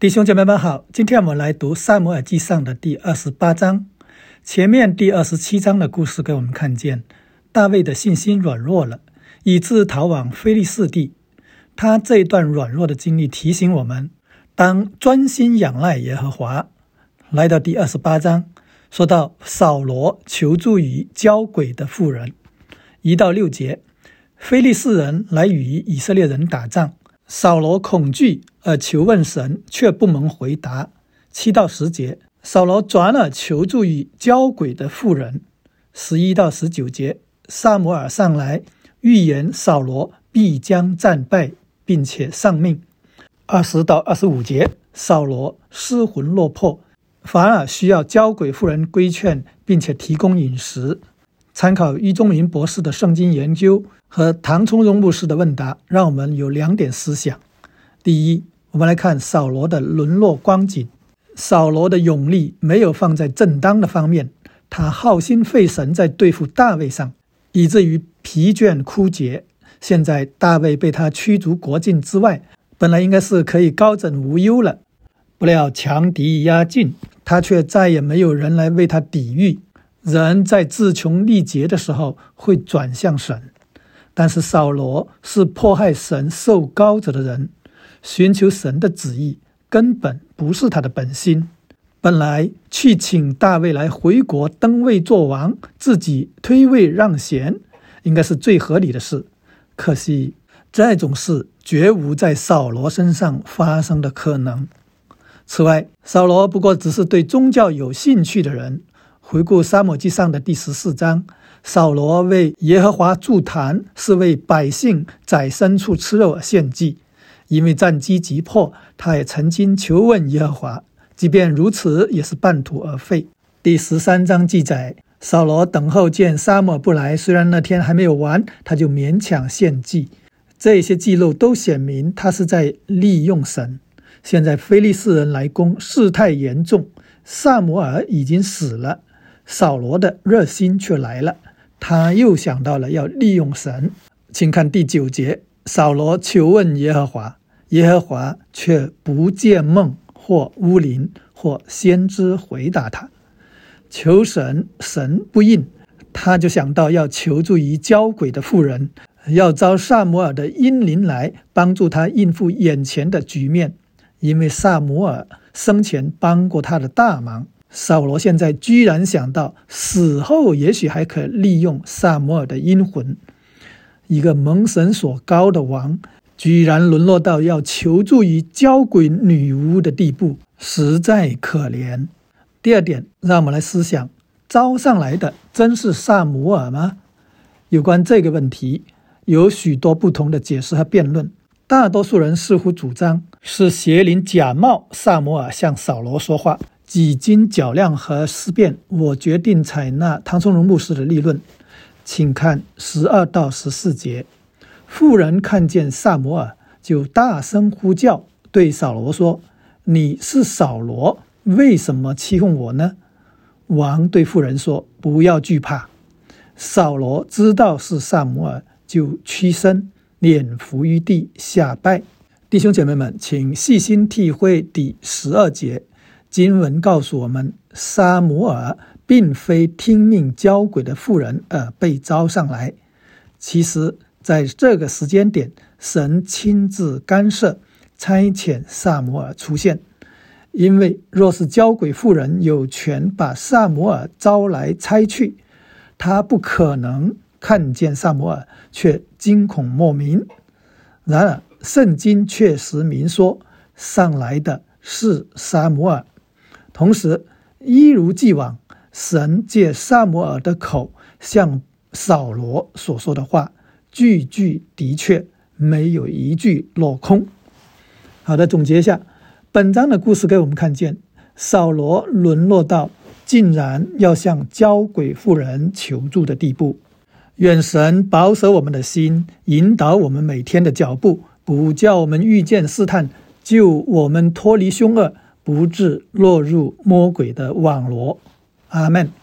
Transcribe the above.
弟兄姐妹们好，今天我们来读撒母耳记上的第28章。前面第27章的故事给我们看见大卫的信心软弱了，以致逃往非利士地。他这一段软弱的经历提醒我们，当专心仰赖耶和华。来到第28章，说到扫罗求助于交鬼的妇人。1到6节，非利士人来与以色列人打仗，扫罗恐惧而求问神，却不蒙回答。7到10节，扫罗转而求助于交鬼的妇人。11到19节，撒母耳上来预言扫罗必将战败，并且丧命。20到25节，扫罗失魂落魄，反而需要交鬼妇人规劝，并且提供饮食。参考于中明博士的圣经研究和唐崇荣牧师的问答，让我们有2点思想。第一，我们来看扫罗的沦落光景。扫罗的勇力没有放在正当的方面，他耗心费神在对付大卫上，以至于疲倦枯竭。现在大卫被他驱逐国境之外，本来应该是可以高枕无忧了，不料强敌压境，他却再也没有人来为他抵御。人在自穷力竭的时候会转向神，但是扫罗是迫害神受膏者的人，寻求神的旨意根本不是他的本心。本来去请大卫来回国登位做王，自己推位让贤，应该是最合理的事。可惜这种事绝无在扫罗身上发生的可能。此外，扫罗不过只是对宗教有兴趣的人。回顾撒母耳记上的第14章，扫罗为耶和华筑坛，是为百姓宰牲畜吃肉而献祭。因为战机急迫，他也曾经求问耶和华，即便如此也是半途而废。第13章记载，扫罗等候见撒母耳不来，虽然那天还没有完，他就勉强献祭。这些记录都显明他是在利用神。现在非利士人来攻，事态严重，撒母耳已经死了，扫罗的热心却来了，他又想到了要利用神。请看第9节，扫罗求问耶和华，耶和华却不见梦或巫灵或先知回答他。求神，神不应，他就想到要求助于交鬼的妇人，要招撒母耳的阴灵来帮助他应付眼前的局面。因为撒母耳生前帮过他的大忙，扫罗现在居然想到死后也许还可利用撒母耳的阴魂。一个蒙神所膏的王，居然沦落到要求助于交鬼女巫的地步，实在可怜。第二点，让我们来思想，招上来的真是撒母耳吗？有关这个问题，有许多不同的解释和辩论。大多数人似乎主张是邪灵假冒撒母耳向扫罗说话。几经较量和思辨，我决定采纳唐崇荣牧师的立论。请看12到14节，妇人看见撒母耳，就大声呼叫，对扫罗说：你是扫罗，为什么欺哄我呢？王对妇人说：不要惧怕。扫罗知道是撒母耳，就屈身脸伏于地下拜。弟兄姐妹们，请细心体会第12节，经文告诉我们，撒母耳并非听命交鬼的妇人而被招上来。其实在这个时间点，神亲自干涉，差遣撒母耳出现。因为若是交鬼妇人有权把撒母耳招来差去，他不可能看见撒母耳却惊恐莫名。然而圣经确实明说，上来的是撒母耳。同时一如既往，神借撒母耳的口向扫罗所说的话，句句的确，没有一句落空。好的，总结一下，本章的故事给我们看见，扫罗沦落到竟然要向交鬼妇人求助的地步。愿神保守我们的心，引导我们每天的脚步，不叫我们遇见试探，救我们脱离凶恶，不致落入魔鬼的网罗。阿们。